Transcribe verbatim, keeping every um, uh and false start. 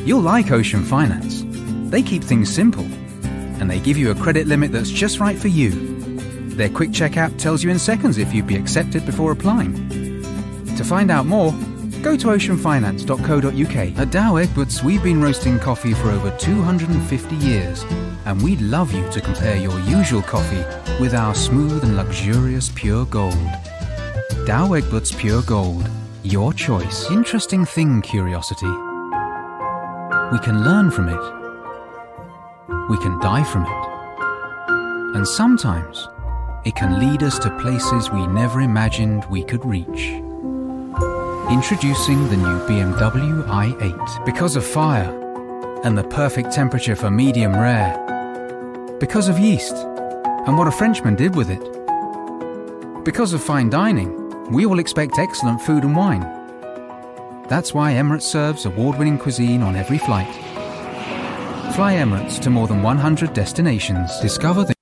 You'll like Ocean Finance. They keep things simple, and they give you a credit limit that's just right for you. Their quick check app tells you in seconds if you'd be accepted before applying. To find out more, go to ocean finance dot co dot uk. At Dow Egberts, we've been roasting coffee for over two hundred fifty years, and we'd love you to compare your usual coffee with our smooth and luxurious pure gold. Dow Egberts Pure Gold. Your choice. Interesting thing, curiosity. We can learn from it. We can die from it. And sometimes it can lead us to places we never imagined we could reach. Introducing the new B M W i eight. Because of fire and the perfect temperature for medium rare. Because of yeast and what a Frenchman did with it. Because of fine dining, we all expect excellent food and wine. That's why Emirates serves award-winning cuisine on every flight. Fly Emirates to more than one hundred destinations. Discover the